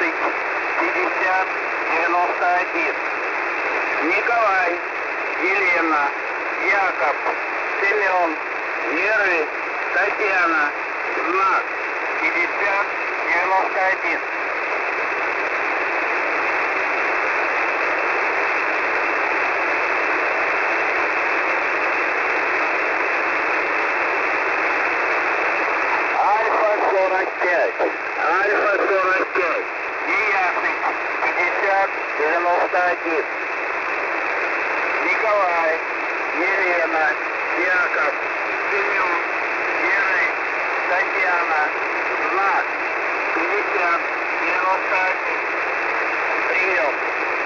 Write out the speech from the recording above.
Ясный, 5091. Николай, Елена, Яков, Семен, Вера, Татьяна, знак 5091. Альфа 45. Альфа 45. Неясный, 5091. Николай, Елена, Яков, Семен, Вера, Татьяна, знак 5091. Прием.